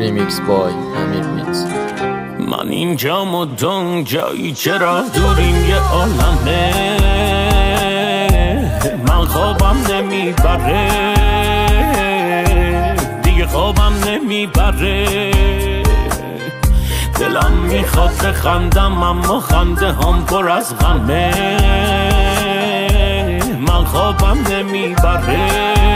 ریمیکس بای امیر میکس. من اینجام و دون جایی چرا دوریم یه عالمه، من خوابم نمیبره دیگه، خوابم نمیبره، دلم میخواد بخندم اما خنده هم پر از غمه، من خوابم نمیبره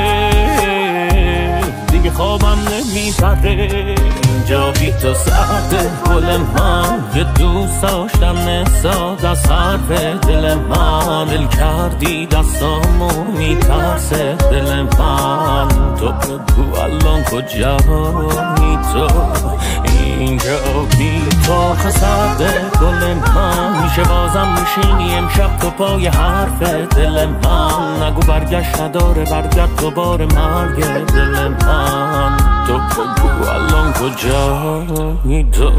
دیگه، خوابم نمیبره. اینجا بی تو سرده گل من، یه دوست داشتم نساد از حرف دل من، دل کردی دستامو میترسه دل من، تو بگو الان کجایی تو، اینجا بی تو سرده گل من، میشه بازم میشینی امشب تو پای حرف دل من، نگو برگشت نداره برگرد دوباره مرگ دل من، تو بگو الان کجایی تو.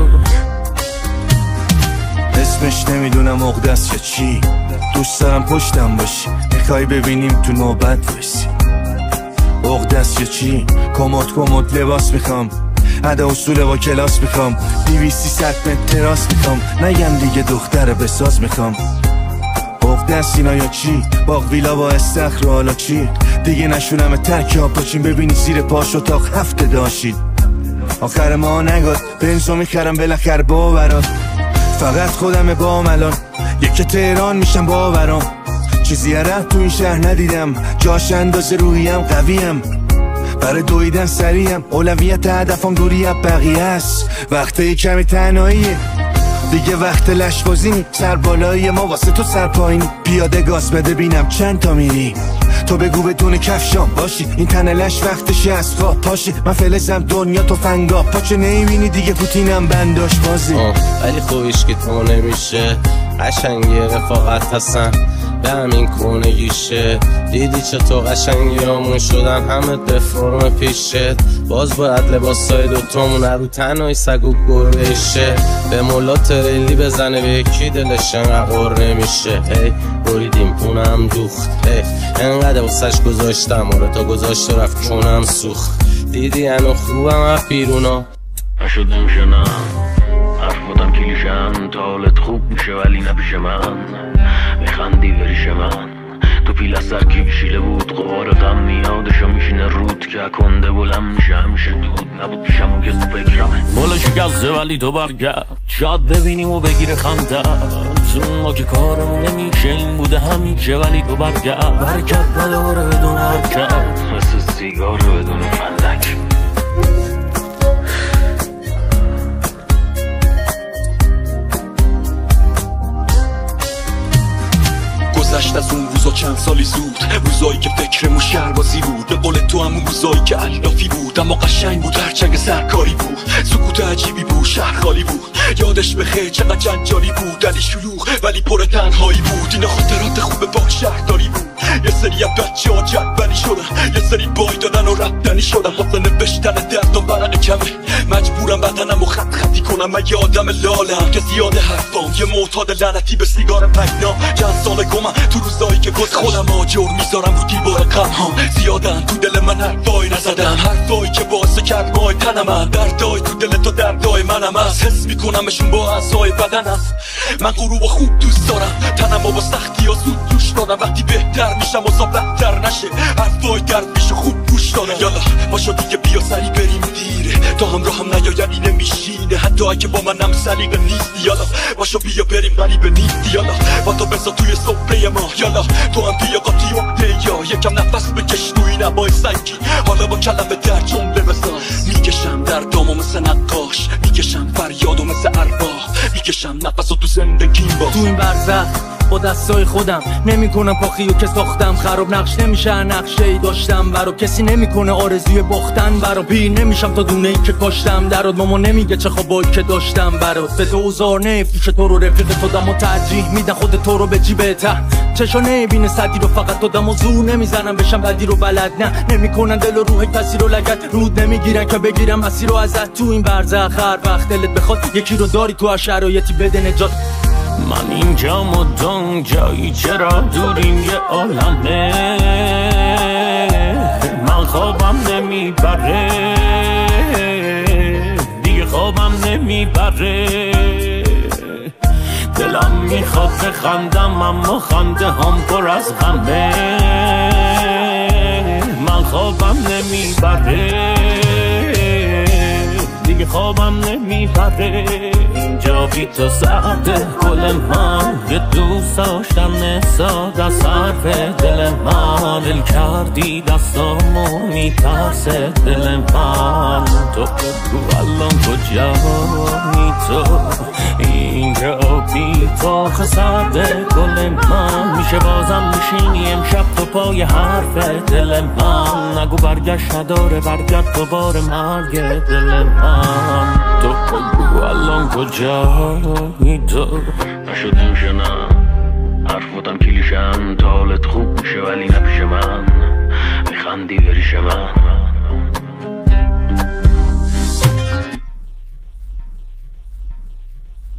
اسمش نمیدونم عقده است یا چی، دوست دارم پشتم باشی میخوای ببینیم تو نوبت باشی، عقده است یا چی، کمد لباس میخوام، عدا اصول با کلاس میخوام، 200-300 متر تراس میخوام، نگم دیگه دختر بساز میخوام، عقده است اینا یا چی، باغ ویلا با استخر و حالا چی، دیگه نشونم ترک ها پاچین ببینی زیر پاش اتاق هفته داشتید، آخر ما نگاد بنزو میخرم بالاخر باورات، فقط خودم با الان یک تهران میشم باورام، چیزی ره تو این شهر ندیدم، جاش اندازه روحیم قویم، برای دویدن سریم، اولویت هدفم دوری از بقیه است، وقته کمی تنهاییه دیگه، وقت لشبازی نی، سر بالایی ما واسه تو سر پایینی، پیاده گاز بده بینم چند تا میری، تو بگو بدون کفشام باشی، این تنه لش وقتشه از خواب پاشی، من فلزم دنیا تو فنگا، پاچه نمیبینی دیگه پوتینم بنداش بازی، ولی خوبیش که تو نمیشه، قشنگی رفاقت هستن به همین کونگیشه، دیدی چطور قشنگی همون شدن همه به فرم پیشت، باز باید لباسای دوتامون رو تنهای سگ و گربهشه، به مولا تریلی بزنه به یکی دلش انقدر نمیشه، هی بریدیم پونم دوخت، هی انقدر واسش گذاشتم آره تا گذاشت و رفت کونم سوخت، دیدی انو خوبم از پیرونا نشدم شنم، حرفاتم کلیشم، تا حالت خوب میشه ولی نپیش من، میخندی بریش من، تو پیل از سر کی بشیله بود، قبار غم میادشو میشینه رود، که کنده بلم میشه همیشه دود، نبود پیشم که تو فکرم بالا شکسته ولی تو برگرد، شاید ببینیم و بگیره خنده، چون ما که کارمون نمیشه این بوده همیشه ولی تو برگرد، برکت نداره بدون حرکت، مثل سیگار بدون فلک. گذشت از اون روزا چند سالی زود، روزایی که فکرمون شهربازی بود، به قول تو همون روزایی که علافی بود، اما قشنگ بود هرچنگ سرکاری بود، سکوت عجیبی بود شهر خالی بود، یادش بخیر چقدر جنجالی بود، علی شلوغ ولی پر تنهایی بود، اینا خاطرات خوب با شهرداری بود، یه سری از بچه ها جدولی شدن، یه سری بای دادن و رفتنی شدن، واسه نوشتن درد و ورق کمه مجبورم بدنم و خطی کنم، من یه آدم لالم که زیاده حرفام، یه معتاد لعنتی به سیگار پگنا، چند سال گمم تو روزایی که گذشت، خودم آجر میذارم رو دیوار غم‌هام، زیادن تو دل من حرفایی نزدن، حرفایی که باعث کرد مای تنم، دردای تو دل تو دردای منم است، حس میکنمشون با اعضای بدنم، من غروب خوب دوست دارم، تنم با سختی ها زود جوش دادم، وقتی بهتر میشم و بهتر نشه، حرفای درد میشه خوب گوش دادم، یالا باشو دیگه بیا سری بریم دیره، تا همراه هم نیایدی نمیشینه، حتی اگه با منم سلیقه نیستی، یالا باشو بیا بریم غریبه نیستی، یالا با تو بزا توی صبره ما، یالا تو هم بیا قاطی اقده یا یکم نفس بکش توی نبای سنگی، حالا با کلمه در جمله بساز، میکشم در دامو مثل نقاش، میکشم فریادو مثل ارباح، میکشم نفسو تو زندگیم با تو این برزخ با دستای خودم نمیکنم پاخیو که ساختم، خراب نقش نمیشه نقشه ای داشتم برا، کسی نمیکنه آرزوی باختن برا، پیر نمیشم تا دونه ای که کاشتم درات، ماما نمیگه چه خوابایی که داشتم برات، به دوزار نفیش تو رو رفیق تو دم و ترجیح میدن خود تو رو به جیبته، چشا نبینه صدی رو فقط تو دم و زور نمیزنم بشم بدی رو بلد، نه نمیکنن دل و روح کسی رو لگت، رود نمیگیرن که بگیرم مسیر رو ازت، تو این برزخ هر وقت دلت بخواد یکی رو داری تو هر شرایطی بده نجات، من اینجام و دون جایی چرا دوریم یه عالمه، من خوابم نمیبره نمیبره دلم میخواد بخندم اما خنده هم پر از غمه من خوابم نمیبره دیگه خوابم نمیبره اینجا بی تو سرده گل من یه دوست داشتن ساده از حرف دل من دل کردی دستامو میترسه دل من تو بگو الان کجایی تو اینجا بی تو خسرده گل من میشه بازم میشینی امشب تو پای حرف دل من نگو برگشت نداره برگرد دوباره مرگ دل من تو بگو الان کجایی تو نشد میشه نه حرفاتم کلیشن تا حالت خوب میشه ولی نپیش من میخندی بریش من